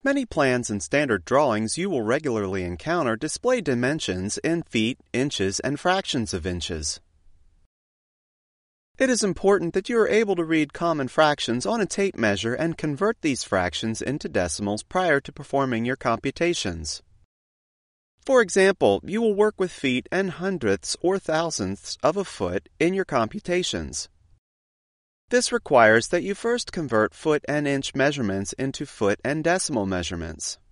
Many plans and standard drawings you will regularly encounter display dimensions in feet, inches, and fractions of inches. It is important that you are able to read common fractions on a tape measure and convert these fractions into decimals prior to performing your computations. For example, you will work with feet and hundredths or thousandths of a foot in your computations. This requires that you first convert foot and inch measurements into foot and decimal measurements.